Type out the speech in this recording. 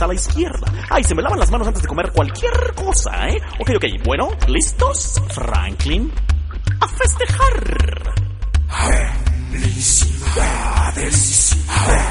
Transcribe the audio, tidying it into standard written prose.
a la izquierda. Ay, se me lavan las manos antes de comer cualquier cosa, ¿eh? Ok, bueno, ¿listos? Franklin, a festejar. Felicidades.